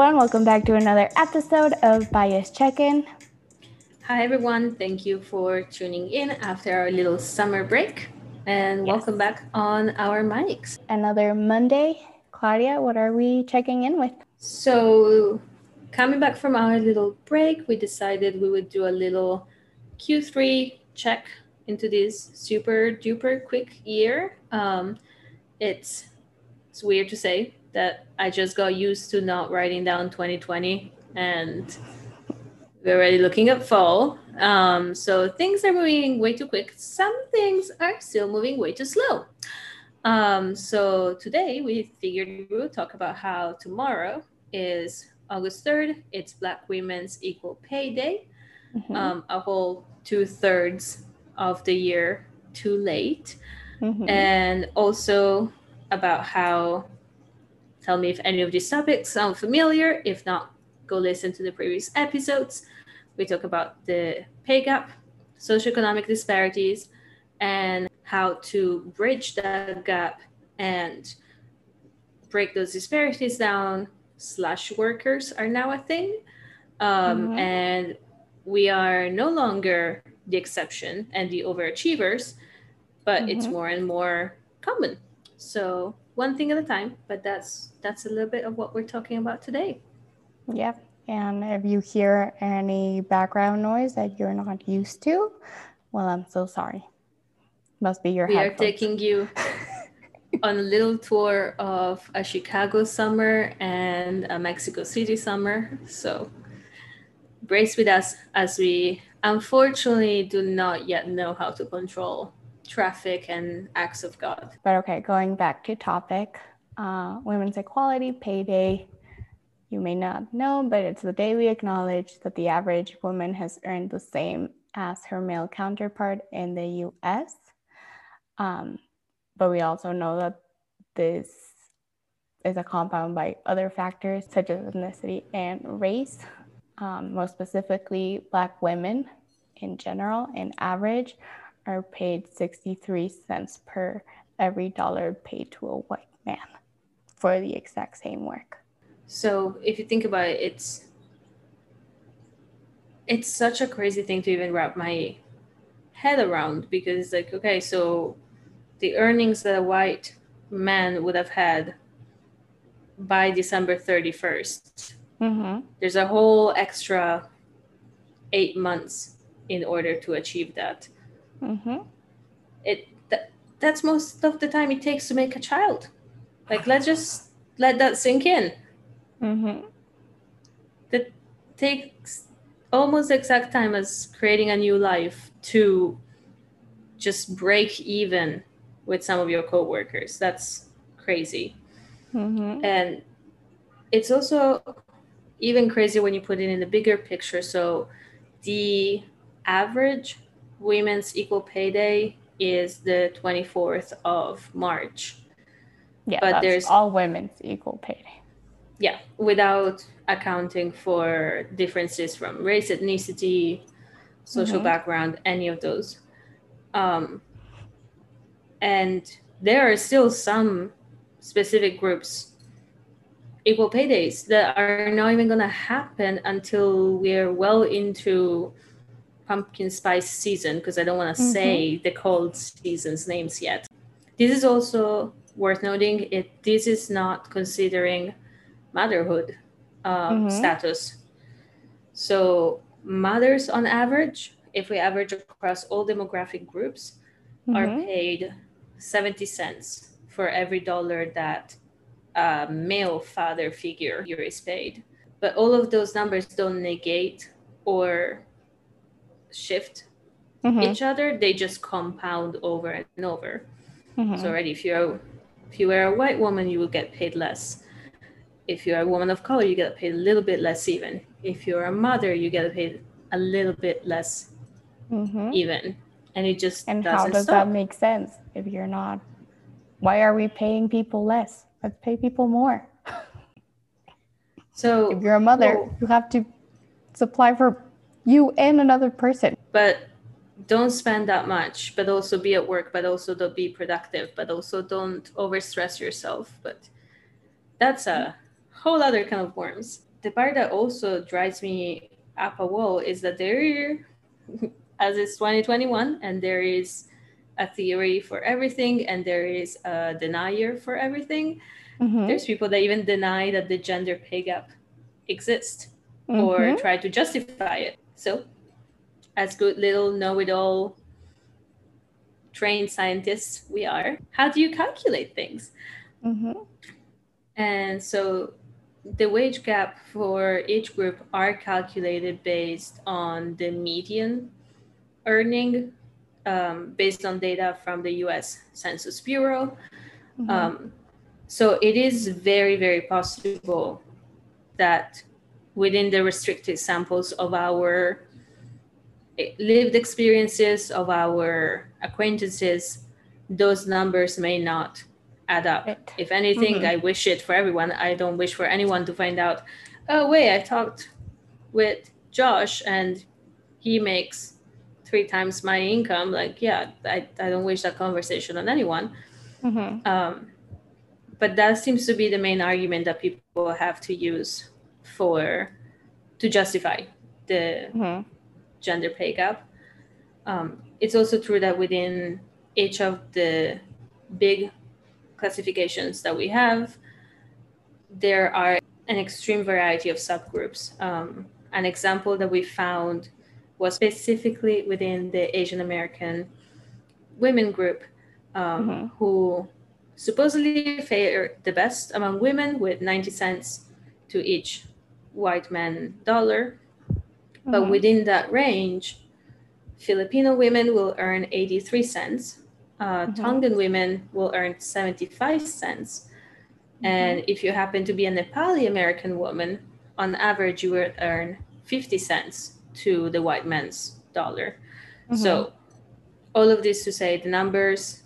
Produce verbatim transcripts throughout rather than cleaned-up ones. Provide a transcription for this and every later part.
everyone. Welcome back to another episode of Bias Check-In. Hi, everyone. Thank you for tuning in after our little summer break. And Yes. welcome back on our mics. Another Monday. Claudia, what are we checking in with? So, coming back from our little break, we decided we would do a little Q three check into this super duper quick year. Um, it's it's weird to say that I just got used to not writing down twenty twenty, and we're already looking at fall. Um, so things are moving way too quick. Some things are still moving way too slow. Um, so today we figured we would talk about how tomorrow is August third. It's Black Women's Equal Pay Day. Mm-hmm. Um, a whole two thirds of the year too late. Mm-hmm. And also about how, tell me if any of these topics sound familiar. If not, go listen to the previous episodes. We talk about the pay gap, socioeconomic disparities, and how to bridge that gap and break those disparities down. Slash workers are now a thing. Um, Mm-hmm. and we are no longer the exception and the overachievers, but Mm-hmm. it's more and more common. So one thing at a time, but that's that's a little bit of what we're talking about today. Yep. And if you hear any background noise that you're not used to, well, I'm so sorry. Must be your we headphones. are taking you on a little tour of a Chicago summer and a Mexico City summer. So brace with us as we unfortunately do not yet know how to control traffic and acts of God. But okay, going back to topic, uh, Women's Equality Pay Day. You may not know, but it's the day we acknowledge that the average woman has earned the same as her male counterpart in the U S. Um, but we also know that this is a compound by other factors such as ethnicity and race. Um, most specifically, Black women in general, in average, are paid sixty-three cents per every dollar paid to a white man for the exact same work. So if you think about it, it's it's such a crazy thing to even wrap my head around, because it's like, okay, so the earnings that a white man would have had by December thirty-first, Mm-hmm. there's a whole extra eight months in order to achieve that. Mm-hmm. It that, that's most of the time it takes to make a child. Like, let's just let that sink in. Mm-hmm. That takes almost the exact time as creating a new life to just break even with some of your coworkers. That's crazy. Mm-hmm. And it's also even crazier when you put it in the bigger picture. So the average women's equal pay day is the twenty-fourth of March. Yeah, but that's there's all women's equal pay day. Yeah, without accounting for differences from race, ethnicity, social Mm-hmm. background, any of those. Um, and there are still some specific groups equal pay days that are not even going to happen until we're well into pumpkin spice season, because I don't want to Mm-hmm. say the cold season's names yet. This is also worth noting. It this is not considering motherhood um, Mm-hmm. status. So mothers on average, if we average across all demographic groups, are Mm-hmm. paid seventy cents for every dollar that a male father figure is paid. But all of those numbers don't negate or shift Mm-hmm. each other. They just compound over and over. Mm-hmm. So already, if you're if you were a white woman, you will get paid less. If you're a woman of color, you get paid a little bit less even. If you're a mother, you get paid a little bit less Mm-hmm. even. And it just And doesn't how does stop. that make sense if you're not? Why are we paying people less? Let's pay people more. So if you're a mother, well, you have to supply for you and another person. But don't spend that much, but also be at work, but also don't be productive, but also don't overstress yourself. But that's a whole other kind of worms. the part that also drives me up a wall is that there, as it's twenty twenty-one, and there is a theory for everything, and there is a denier for everything. Mm-hmm. There's people that even deny that the gender pay gap exists, mm-hmm. or try to justify it. So, as good little know-it-all trained scientists we are, how do you calculate things? Mm-hmm. And so the wage gap for each group are calculated based on the median earning, um, based on data from the U S Census Bureau. Mm-hmm. Um, so it is very, very possible that within the restricted samples of our lived experiences, of our acquaintances, those numbers may not add up. Right. If anything, mm-hmm. I wish it for everyone. I don't wish for anyone to find out, oh, wait, I talked with Josh and he makes three times my income. Like, yeah, I, I don't wish that conversation on anyone. Mm-hmm. Um, but that seems to be the main argument that people have to use for, to justify the mm-hmm. gender pay gap. Um, it's also true that within each of the big classifications that we have, there are an extreme variety of subgroups. Um, an example that we found was specifically within the Asian American women group, um, mm-hmm. who supposedly fare the best among women with ninety cents to each white man dollar. Mm-hmm. But within that range, Filipino women will earn eighty-three cents. Uh, mm-hmm. Tongan women will earn seventy-five cents. Mm-hmm. And if you happen to be a Nepali American woman, on average, you will earn fifty cents to the white man's dollar. Mm-hmm. So all of this to say the numbers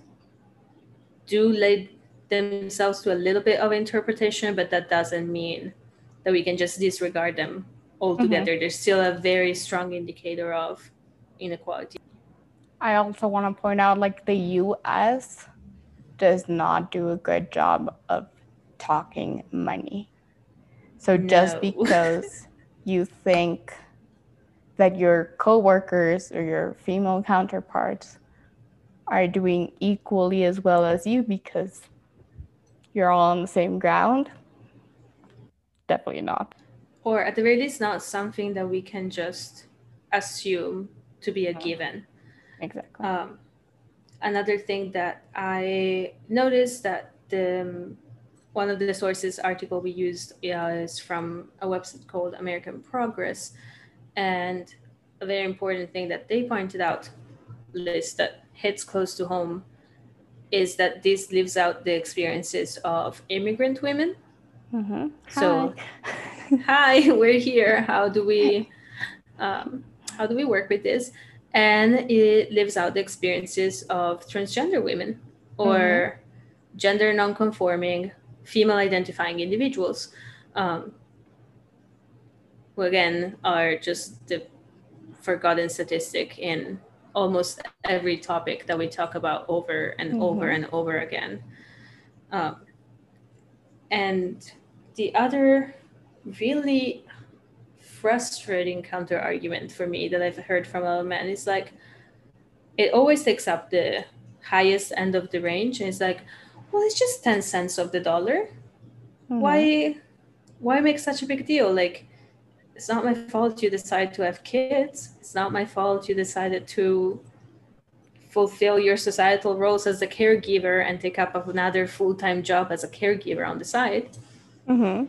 do lead themselves to a little bit of interpretation, but that doesn't mean that we can just disregard them altogether. Mm-hmm. There's still a very strong indicator of inequality. I also want to point out, like, the U S does not do a good job of talking money. So no. Just because you think that your coworkers or your female counterparts are doing equally as well as you because you're all on the same ground, definitely not. Or at the very least, not something that we can just assume to be a given. Exactly. Um, another thing that I noticed that the one of the sources article we used is from a website called American Progress, and a very important thing that they pointed out, Liz, that hits close to home, is that this leaves out the experiences of immigrant women. Mm-hmm. So, hi, we're here. How do we, um, how do we work with this? And it leaves out the experiences of transgender women or mm-hmm. gender non-conforming, female-identifying individuals, um, who again are just the forgotten statistic in almost every topic that we talk about over and mm-hmm. over and over again. Um, and the other really frustrating counter argument for me that I've heard from a men is like, it always takes up the highest end of the range. And it's like, well, it's just ten cents of the dollar. Mm-hmm. Why, why make such a big deal? Like, it's not my fault you decide to have kids. It's not my fault you decided to fulfill your societal roles as a caregiver and take up another full-time job as a caregiver on the side. Mm-hmm.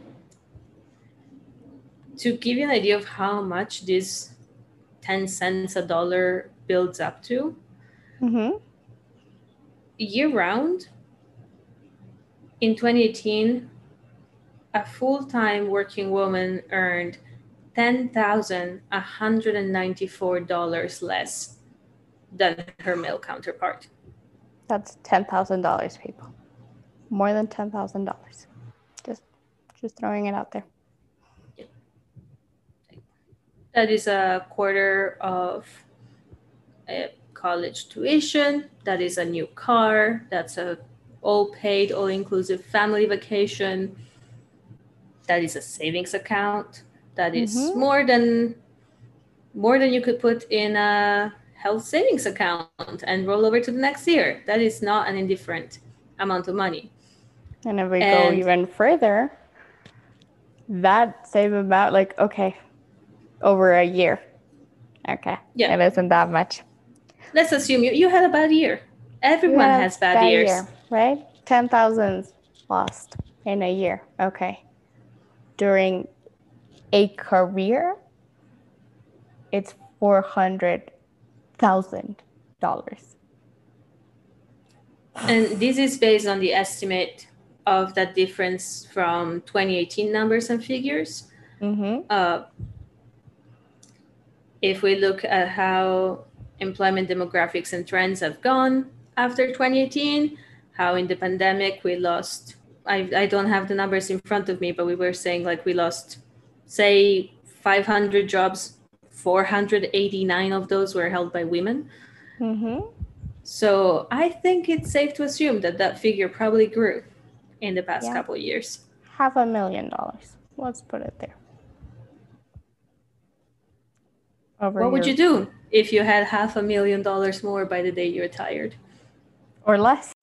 To give you an idea of how much this ten cents a dollar builds up to, mm-hmm. year-round, in twenty eighteen, a full-time working woman earned ten thousand one hundred ninety-four dollars less than her male counterpart. That's ten thousand dollars, people. More than ten thousand dollars. Just, just throwing it out there. Yeah. That is a quarter of a college tuition. That is a new car. That's a all paid, all inclusive family vacation. that is a savings account. That is Mhm. more than more than you could put in a health savings account and roll over to the next year. That is not an indifferent amount of money. And if we go And even further, that same amount, like, okay, over a year. Okay. yeah, It isn't that much. let's assume you, you had a bad year. You Everyone had a has bad bad years. year, right? ten thousand lost in a year. Okay. During a career, it's four hundred thousand dollars. And this is based on the estimate of that difference from twenty eighteen numbers and figures. Mm-hmm. Uh, if we look at how employment demographics and trends have gone after twenty eighteen, how in the pandemic we lost, I, I don't have the numbers in front of me, but we were saying like we lost, say, five hundred jobs, four hundred eighty-nine of those were held by women. Mm-hmm. So I think it's safe to assume that that figure probably grew in the past Yeah. couple of years. Half a million dollars. Let's put it there. Over What would your- you do if you had half a million dollars more by the day you retired? Or less.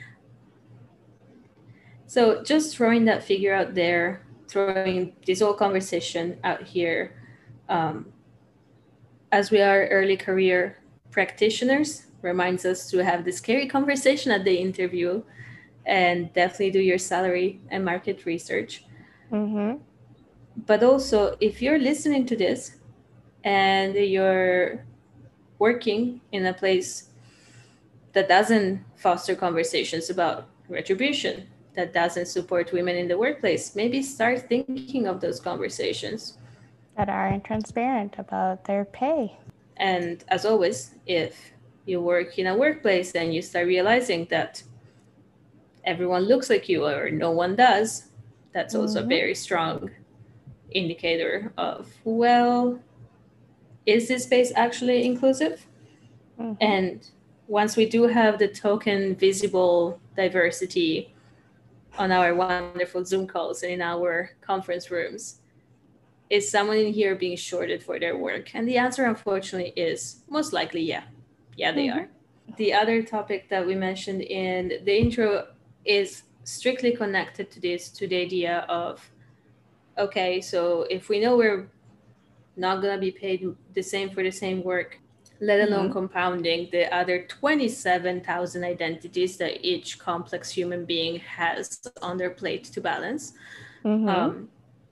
So just throwing that figure out there, throwing this whole conversation out here, um, as we are early career practitioners, reminds us to have this scary conversation at the interview and definitely do your salary and market research. Mm-hmm. But also, if you're listening to this and you're working in a place that doesn't foster conversations about retribution, that doesn't support women in the workplace, maybe start thinking of those conversations. That aren't transparent about their pay. And as always, if you work in a workplace and you start realizing that everyone looks like you or no one does, that's also Mm-hmm. a very strong indicator of, well, is this space actually inclusive? Mm-hmm. And once we do have the token visible diversity on our wonderful Zoom calls and in our conference rooms, is someone in here being shorted for their work? And the answer, unfortunately, is most likely yeah. Yeah, they Mm-hmm. are. The other topic that we mentioned in the intro is strictly connected to this, to the idea of, okay, so if we know we're not going to be paid the same for the same work, let alone Mm-hmm. compounding the other twenty-seven thousand identities that each complex human being has on their plate to balance. Mm-hmm. Um,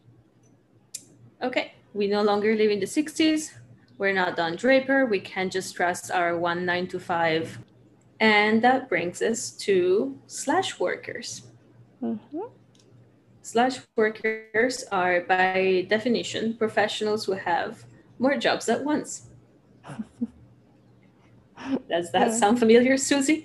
okay, we no longer live in the sixties. We're not Don Draper. We can't just trust our one nine to five. And that brings us to slash workers. Mm-hmm. Slash workers are, by definition, professionals who have more jobs at once. Does that sound familiar, Susie?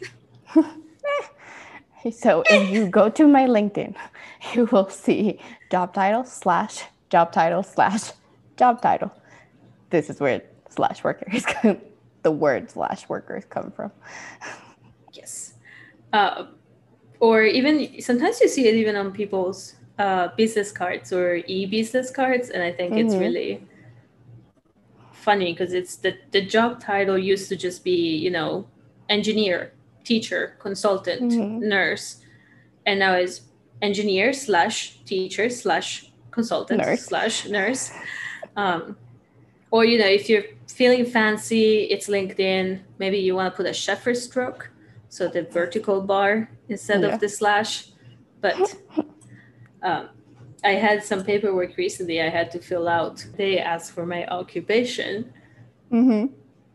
So if you go to my LinkedIn, you will see job title slash job title slash job title. This is where slash workers come, the word slash workers come from. Yes. Uh, or even sometimes you see it even on people's uh, business cards or e-business cards. And I think mm-hmm. it's really funny because it's the, the job title used to just be, you know, engineer, teacher, consultant, mm-hmm. nurse. And now it's engineer slash teacher slash consultant nurse. slash nurse. Um, or, you know, if you're feeling fancy, it's LinkedIn. Maybe you want to put a shepherd stroke. So the vertical bar instead yeah. of the slash. But um, I had some paperwork recently I had to fill out. They asked for my occupation. Mm-hmm.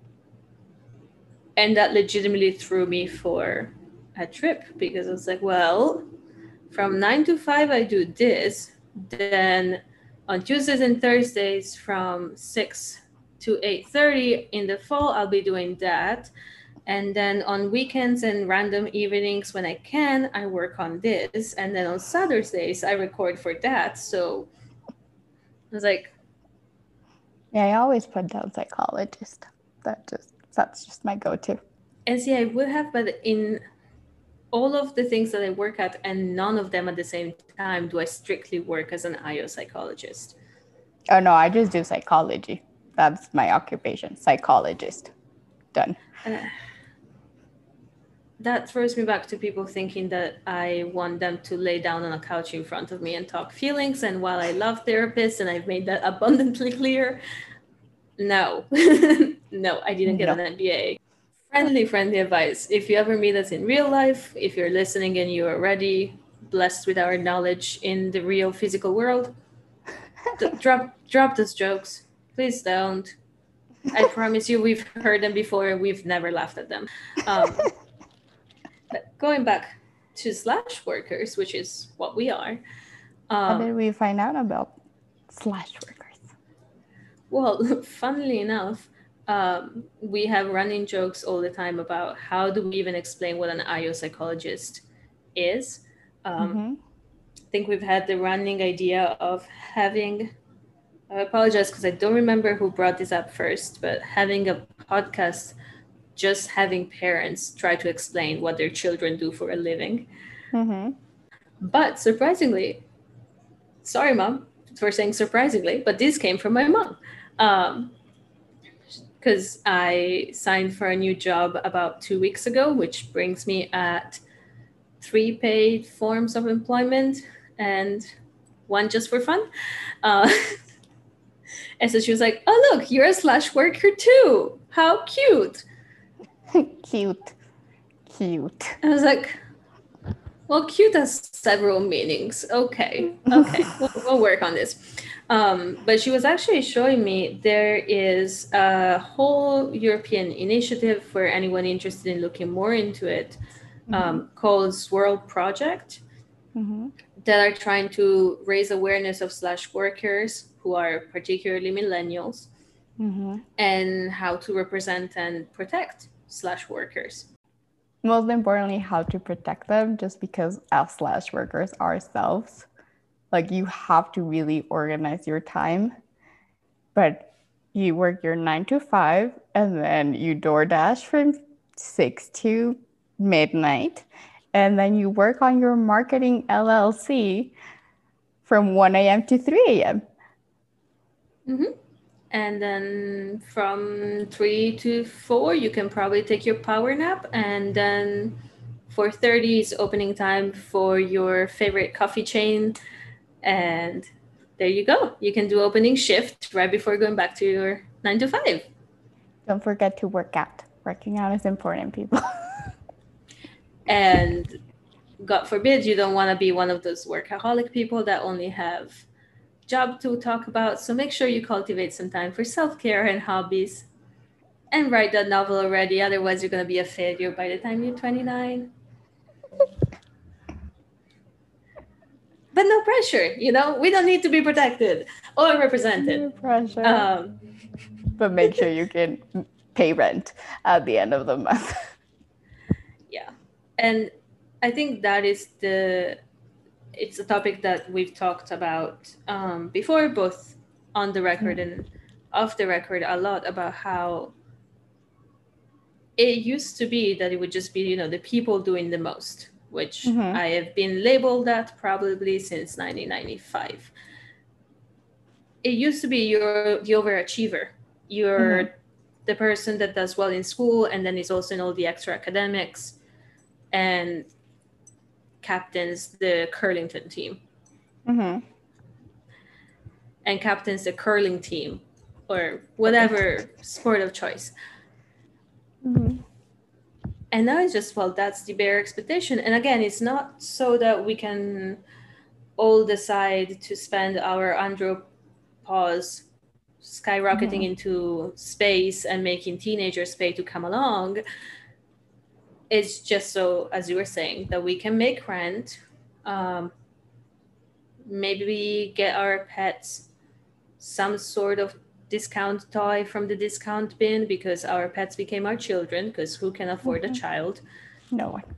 And that legitimately threw me for a trip because I was like, well, from nine to five, I do this. Then on Tuesdays and Thursdays from six to eight thirty in the fall, I'll be doing that. And then on weekends and random evenings when I can, I work on this. And then on Saturdays, I record for that. So I was like, yeah, I always put down psychologist. That just that's just my go-to. And see, I would have, but in all of the things that I work at, and none of them at the same time do I strictly work as an I O psychologist. Oh no, I just do psychology. That's my occupation, psychologist. Done. Uh, that throws me back to people thinking that I want them to lay down on a couch in front of me and talk feelings. And while I love therapists, and I've made that abundantly clear, no, no, I didn't get No. an M B A. Friendly, friendly advice. If you ever meet us in real life, if you're listening and you're already blessed with our knowledge in the real physical world, d- drop drop those jokes. Please don't. I promise you, we've heard them before. We've never laughed at them. Um, but going back to slash workers, which is what we are. How Um, did we find out about slash workers? well, funnily enough, um, we have running jokes all the time about how do we even explain what an I O psychologist is. Um, Mm-hmm. I think we've had the running idea of having, I apologize because I don't remember who brought this up first, but having a podcast, just having parents try to explain what their children do for a living. Mm-hmm. But surprisingly, sorry, Mom, for saying surprisingly, but this came from my mom. Um, because I signed for a new job about two weeks ago, which brings me at three paid forms of employment and one just for fun. Uh, and so she was like, "Oh, look, you're a slash worker too. How cute." Cute. Cute. I was like, well, cute has several meanings. Okay, okay, we'll, we'll work on this. Um, but she was actually showing me there is a whole European initiative for anyone interested in looking more into it, um, Mm-hmm. called Swirl Project, Mm-hmm. that are trying to raise awareness of slash workers who are particularly millennials, Mm-hmm. and how to represent and protect slash workers. Most importantly, how to protect them, just because as slash workers ourselves, like you have to really organize your time. But you work your nine to five and then you DoorDash from six to midnight. And then you work on your marketing L L C from one a.m. to three a.m. Mm-hmm. And then from three to four, you can probably take your power nap. And then four thirty is opening time for your favorite coffee chain. And there you go. You can do opening shift right before going back to your nine to five. Don't forget to work out. Working out is important, people. And God forbid you don't want to be one of those workaholic people that only have job to talk about. So make sure you cultivate some time for self-care and hobbies, and write that novel already. Otherwise, you're going to be a failure by the time you're twenty-nine. But no pressure, you know? We don't need to be protected or represented. No pressure. Um, but make sure you can pay rent at the end of the month. yeah. And I think that is the, it's a topic that we've talked about um, before, both on the record and off the record, a lot about how it used to be that it would just be, you know, the people doing the most, which Mhm. I have been labeled that probably since nineteen ninety-five. It used to be you're the overachiever. You're Mhm. the person that does well in school and then is also in all the extra academics and captains the curlington team Mhm. and captains the curling team or whatever sport of choice. Mhm. And now it's just, well, that's the bare expectation. And again, it's not so that we can all decide to spend our andropause skyrocketing Mhm. into space and making teenagers pay to come along. It's just so, as you were saying, that we can make rent, um, maybe get our pets some sort of discount toy from the discount bin because our pets became our children, because who can afford a Mhm. child? No one.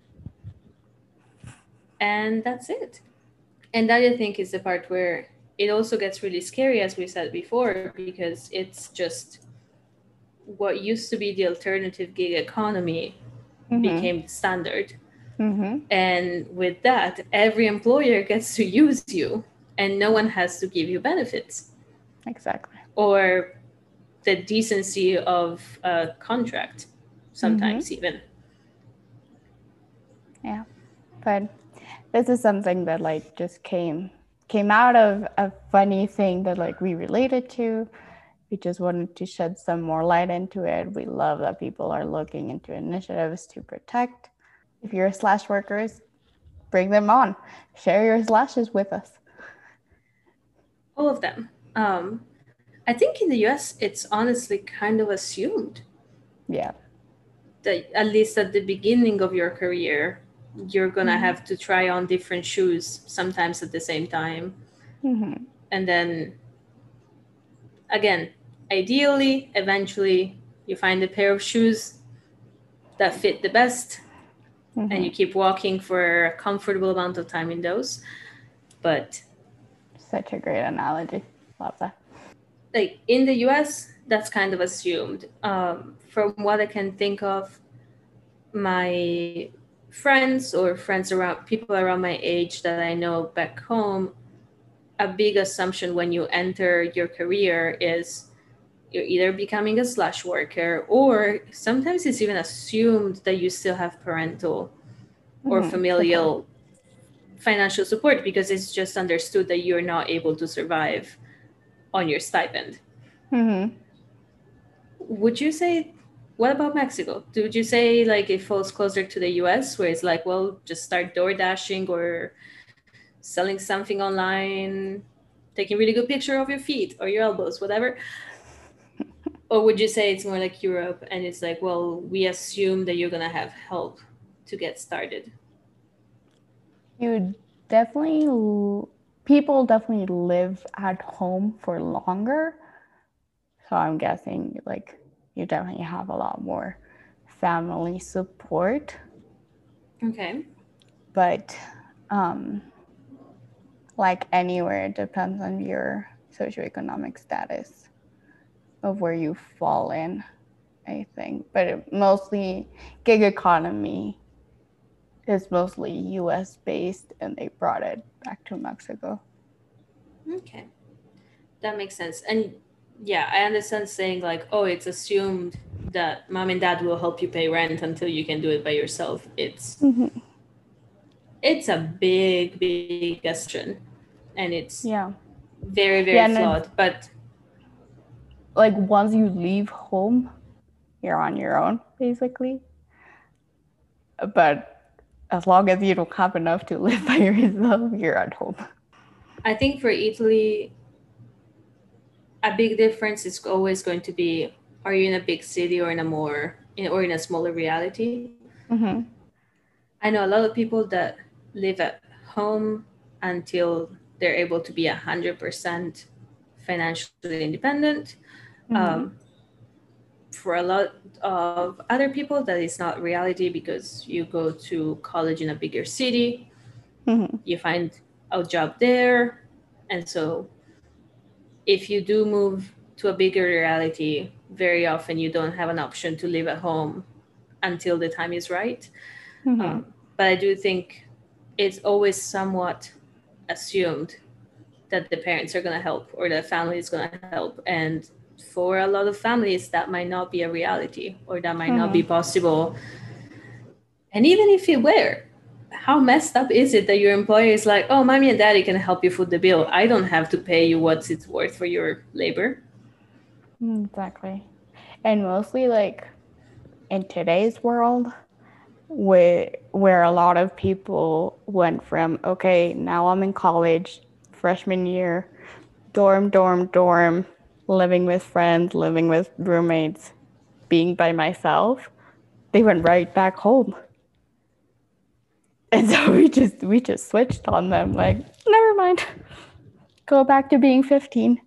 And that's it. And that, I think, is the part where it also gets really scary, as we said before, because it's just what used to be the alternative gig economy Mhm. became the standard. Mm-hmm. And with that, every employer gets to use you and no one has to give you benefits. Exactly. Or the decency of a contract, sometimes Mm-hmm. even. Yeah. But this is something that like just came came out of a funny thing that like we related to. We just wanted to shed some more light into it. We love that people are looking into initiatives to protect. If you're slash workers, bring them on. Share your slashes with us. All of them. Um, I think in the U S, it's honestly kind of assumed Yeah. that at least at the beginning of your career, you're gonna mm-hmm. have to try on different shoes sometimes at the same time. Mm-hmm. And then again, ideally, eventually, you find a pair of shoes that fit the best Mm-hmm. and you keep walking for a comfortable amount of time in those. But such a great analogy. Love that. like in the U S, that's kind of assumed. Um, from what I can think of, my friends or friends around people around my age that I know back home, a big assumption when you enter your career is you're either becoming a slash worker or sometimes it's even assumed that you still have parental or mm-hmm. familial financial support because it's just understood that you're not able to survive on your stipend. Mm-hmm. Would you say, what about Mexico? Would you say like it falls closer to the U S where it's like, well, just start door dashing or selling something online, taking really good picture of your feet or your elbows, whatever? Or would you say it's more like Europe and it's like, well, we assume that you're going to have help to get started? You definitely, people definitely live at home for longer. So I'm guessing like you definitely have a lot more family support. Okay. But um, like anywhere, it depends on your socioeconomic status of where you fall in, I think. But it mostly gig economy is mostly U S based and they brought it back to Mexico. Okay. That makes sense. And yeah, I understand saying like, oh, it's assumed that mom and dad will help you pay rent until you can do it by yourself. It's mm-hmm. it's a big, big assumption. And it's Yeah. very, very Yeah, and flawed. But like once you leave home, you're on your own, basically. But as long as you don't have enough to live by yourself, you're at home. I think for Italy, a big difference is always going to be, are you in a big city or in a more in, or in a smaller reality? Mm-hmm. I know a lot of people that live at home until they're able to be a hundred percent financially independent. Mm-hmm. Um, for a lot of other people, that is not reality because you go to college in a bigger city, Mm-hmm. you find a job there, and so if you do move to a bigger reality, very often you don't have an option to live at home until the time is right. Mm-hmm. Um, but I do think it's always somewhat assumed that the parents are going to help or the family is going to help. And for a lot of families, that might not be a reality or that might not be Mm-hmm. possible. And even if it were, how messed up is it that your employer is like, oh, mommy and daddy can help you foot the bill. I don't have to pay you what it's worth for your labor. Exactly. And mostly like in today's world, where where a lot of people went from, okay, now I'm in college, freshman year, dorm, dorm, dorm, living with friends, living with roommates, being by myself, they went right back home. And so we just we just switched on them, like, never mind. Go back to being fifteen.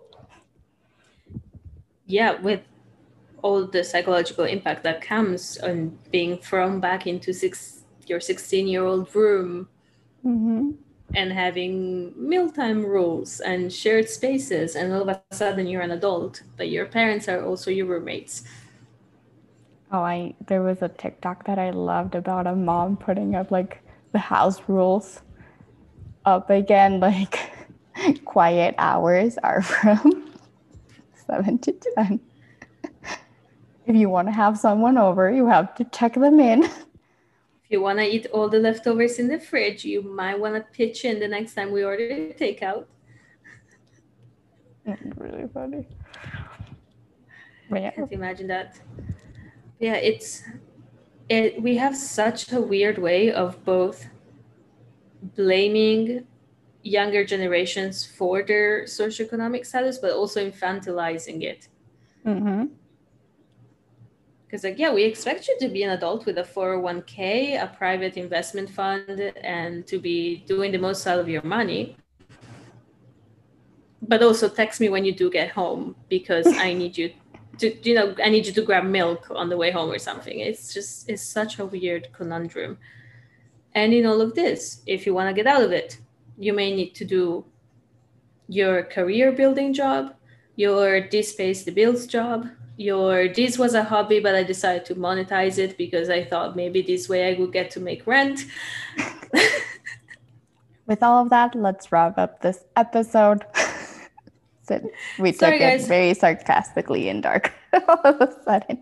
Yeah, with all the psychological impact that comes on being thrown back into six your sixteen year old room Mm-hmm. and having mealtime rules and shared spaces, and all of a sudden you're an adult but your parents are also your roommates. Oh, I there was a TikTok that I loved about a mom putting up like the house rules up again, like quiet hours are from seven to ten. If you want to have someone over, you have to check them in. If you want to eat all the leftovers in the fridge, you might want to pitch in the next time we order takeout. Really funny. But yeah. I can't imagine that. Yeah, it's it. We have such a weird way of both blaming younger generations for their socioeconomic status, but also infantilizing it. Mm-hmm. Because like, yeah, we expect you to be an adult with a four oh one k, a private investment fund, and to be doing the most out of your money. But also text me when you do get home, because I need you to, you know, I need you to grab milk on the way home or something. It's just, it's such a weird conundrum. And in all of this, if you want to get out of it, you may need to do your career building job, your this pays the bills job, your this was a hobby, but I decided to monetize it because I thought maybe this way I would get to make rent. With all of that, let's wrap up this episode. So we Sorry, took it guys. very sarcastically and dark all of a sudden.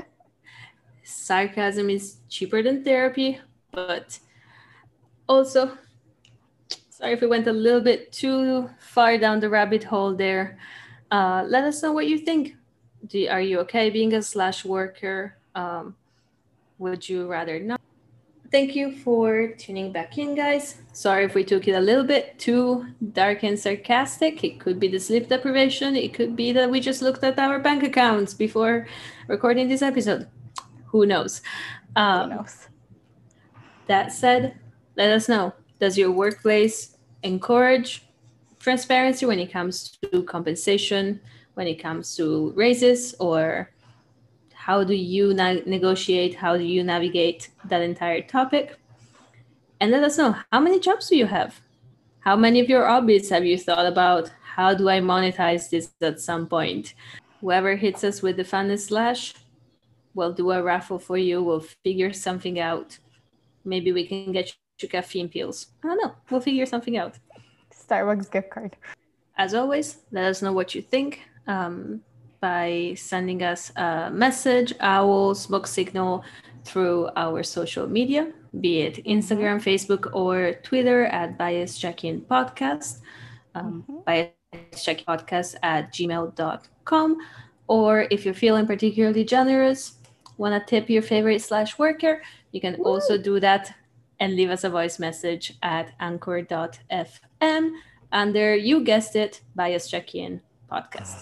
Sarcasm is cheaper than therapy, but also, sorry if we went a little bit too far down the rabbit hole there. Uh, let us know what you think. Do, are you okay being a slash worker? Um, would you rather not? Thank you for tuning back in, guys. Sorry if we took it a little bit too dark and sarcastic. It could be the sleep deprivation. It could be that we just looked at our bank accounts before recording this episode. Who knows? Um, Who knows? That said, let us know. Does your workplace encourage transparency when it comes to compensation, when it comes to raises, or how do you na- negotiate? How do you navigate that entire topic? And let us know, how many jobs do you have? How many of your hobbies have you thought about? How do I monetize this at some point? Whoever hits us with the funnest slash, we'll do a raffle for you. We'll figure something out. Maybe we can get you caffeine pills. I don't know. We'll figure something out. Starbucks gift card. As always, let us know what you think um, by sending us a message, owl, smoke signal through our social media, be it Instagram, mm-hmm. Facebook, or Twitter at Bias Check-In Podcast, um, mm-hmm. Bias Check-In Podcast at gmail dot com. Or if you're feeling particularly generous, want to tip your favorite slash worker, you can Woo! Also do that and leave us a voice message at anchor dot f m under, you guessed it, Bias Check-In Podcast.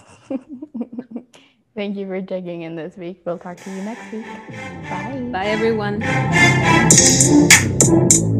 Thank you for checking in this week. We'll talk to you next week. Bye. Bye, everyone.